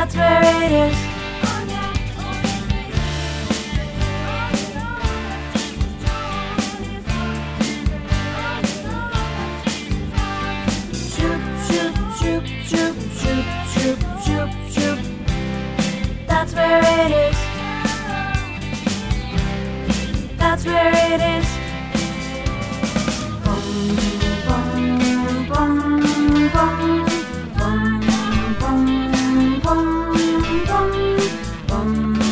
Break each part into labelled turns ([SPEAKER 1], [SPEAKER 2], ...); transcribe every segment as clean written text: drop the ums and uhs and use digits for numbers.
[SPEAKER 1] That's where it is. Shoop, shoop, shoop, shoop, shoop, shoop, shoop, shoop. That's where it is. That's where it is. Bum, bum, bum, bum, bum, bum, bum, bum, bum,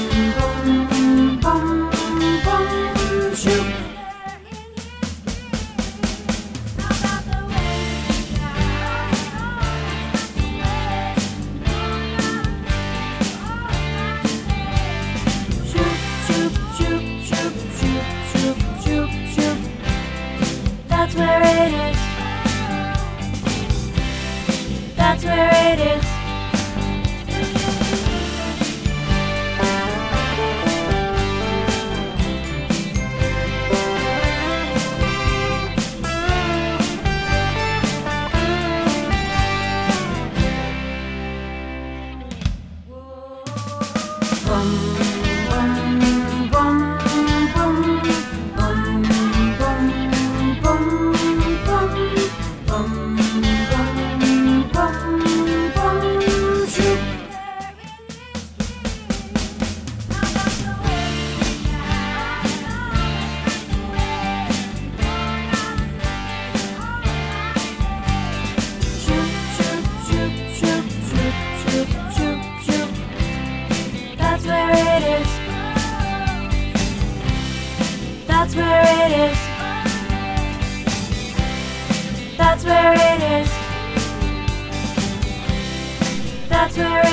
[SPEAKER 1] bum, bum, bum, shoop. Shoop, shoop, shoop, shoop, shoop, shoop, shoop, shoop. That's where it is. That's where it is. Bum, bum, bum, bum, bum, bum, bum, bum, bum, bum, bum, shoop. Shoop, shoop, shoop, shoop, shoop, shoop, shoop, shoop. That's where it is. That's where it is. That's where it is. That's where